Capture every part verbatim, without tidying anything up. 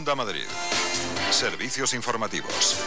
Onda Madrid. Servicios informativos.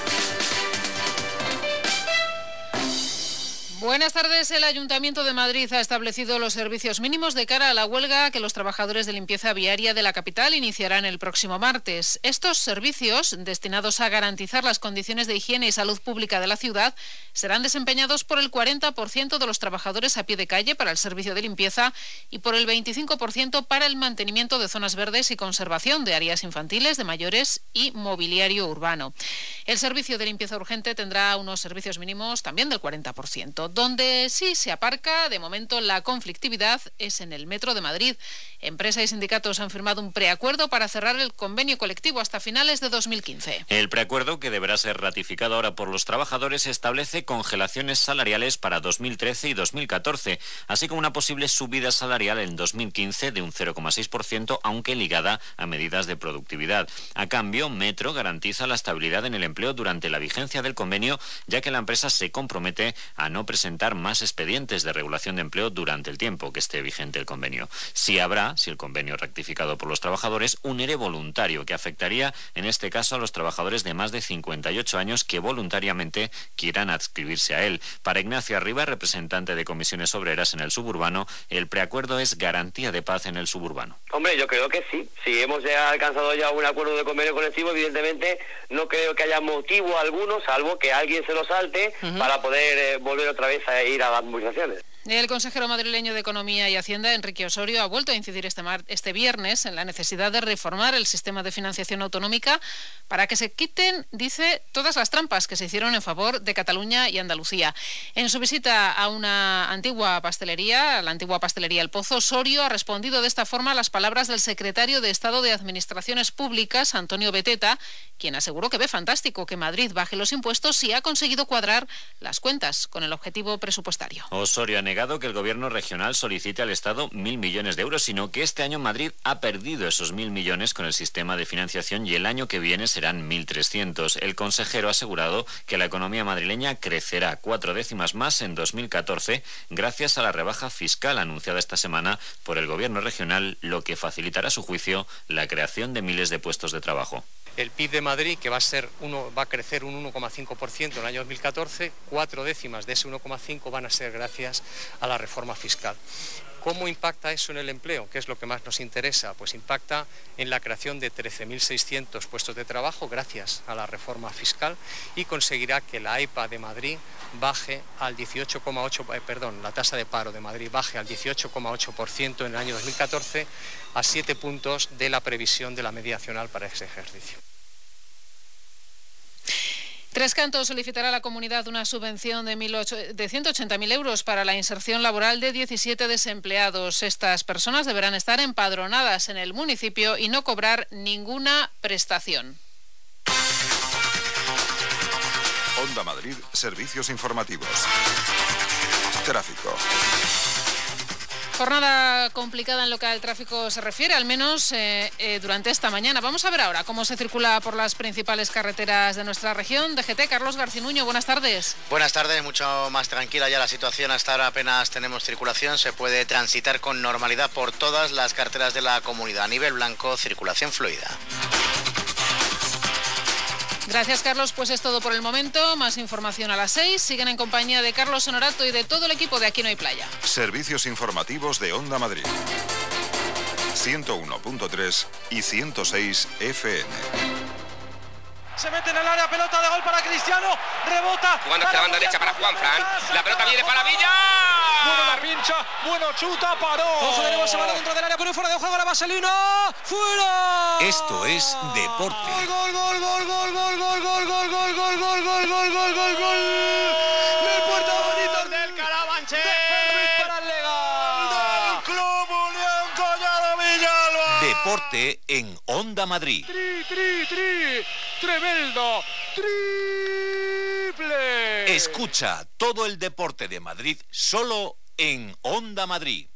Buenas tardes. El Ayuntamiento de Madrid ha establecido los servicios mínimos de cara a la huelga que los trabajadores de limpieza viaria de la capital iniciarán el próximo martes. Estos servicios, destinados a garantizar las condiciones de higiene y salud pública de la ciudad, serán desempeñados por el cuarenta por ciento de los trabajadores a pie de calle para el servicio de limpieza y por el veinticinco por ciento para el mantenimiento de zonas verdes y conservación de áreas infantiles, de mayores y mobiliario urbano. El servicio de limpieza urgente tendrá unos servicios mínimos también del cuarenta por ciento. Donde sí se aparca, de momento, la conflictividad es en el Metro de Madrid. Empresa y sindicatos han firmado un preacuerdo para cerrar el convenio colectivo hasta finales de dos mil quince. El preacuerdo, que deberá ser ratificado ahora por los trabajadores, establece congelaciones salariales para dos mil trece y dos mil catorce, así como una posible subida salarial en dos mil quince de un cero coma seis por ciento, aunque ligada a medidas de productividad. A cambio, Metro garantiza la estabilidad en el empleo durante la vigencia del convenio, ya que la empresa se compromete a no presentar más expedientes de regulación de empleo durante el tiempo que esté vigente el convenio. Sí habrá, si el convenio es rectificado por los trabajadores, un ERE voluntario que afectaría en este caso a los trabajadores de más de cincuenta y ocho años que voluntariamente quieran adscribirse a él. Para Ignacio Arriba, representante de Comisiones Obreras en el suburbano, el preacuerdo es garantía de paz en el suburbano. Hombre, yo creo que sí. Si hemos ya alcanzado ya un acuerdo de convenio colectivo, evidentemente no creo que haya motivo alguno, salvo que alguien se lo salte, uh-huh. para poder eh, volver otra vez a ir a las movilizaciones. El consejero madrileño de Economía y Hacienda, Enrique Osorio, ha vuelto a incidir este, mar, este viernes en la necesidad de reformar el sistema de financiación autonómica para que se quiten, dice, todas las trampas que se hicieron en favor de Cataluña y Andalucía. En su visita a una antigua pastelería, la antigua pastelería El Pozo, Osorio ha respondido de esta forma a las palabras del secretario de Estado de Administraciones Públicas, Antonio Beteta, quien aseguró que ve fantástico que Madrid baje los impuestos y ha conseguido cuadrar las cuentas con el objetivo presupuestario. Osorio ha negado que el gobierno regional solicite al Estado mil millones de euros, sino que este año Madrid ha perdido esos mil millones con el sistema de financiación y el año que viene serán mil trescientos. El consejero ha asegurado que la economía madrileña crecerá cuatro décimas más en dos mil catorce gracias a la rebaja fiscal anunciada esta semana por el gobierno regional, lo que facilitará a su juicio la creación de miles de puestos de trabajo. El P I B de Madrid, que va a ser uno, va a crecer un uno coma cinco por ciento en el año dos mil catorce, cuatro décimas de ese uno coma cinco van a ser gracias a la reforma fiscal. ¿Cómo impacta eso en el empleo? ¿Qué es lo que más nos interesa? Pues impacta en la creación de trece mil seiscientos puestos de trabajo gracias a la reforma fiscal y conseguirá que la E P A de Madrid baje al dieciocho coma ocho por ciento, eh, perdón, la tasa de paro de Madrid baje al dieciocho coma ocho por ciento en el año dos mil catorce, a siete puntos de la previsión de la media nacional para ese ejercicio. Tres Cantos solicitará a la comunidad una subvención de ciento ochenta mil euros para la inserción laboral de diecisiete desempleados. Estas personas deberán estar empadronadas en el municipio y no cobrar ninguna prestación. Onda Madrid, servicios informativos. Tráfico. Jornada complicada en lo que al tráfico se refiere, al menos eh, eh, durante esta mañana. Vamos a ver ahora cómo se circula por las principales carreteras de nuestra región. D G T, Carlos Garcinuño, buenas tardes. Buenas tardes, mucho más tranquila ya la situación. Hasta ahora apenas tenemos circulación, se puede transitar con normalidad por todas las carreteras de la comunidad. A nivel blanco, circulación fluida. Gracias, Carlos. Pues es todo por el momento. Más información a las seis. Siguen en compañía de Carlos Honorato y de todo el equipo de Aquí No Hay Playa. Servicios informativos de Onda Madrid. ciento uno punto tres y ciento seis F M. Se mete en el área, pelota de gol para Cristiano, rebota. Jugando hacia la banda derecha para Juanfran. La pelota viene para Villa. Bueno la pincha, bueno chuta, paró. Ojo de nuevo, se va dentro del área, pero fuera de juego la vaselina. ¡Fuera! Esto es deporte. Gol, gol, gol, gol, gol, gol, gol, gol, gol, gol, gol, gol, gol, gol, gol, gol. Del Puerto Bonito del Carabanchel. Para el Lega. Del Club Unión Collado Villalba. Deporte en Onda Madrid. Tri, tri, tri. Tremendo. Triple. Escucha todo el deporte de Madrid solo en Onda Madrid.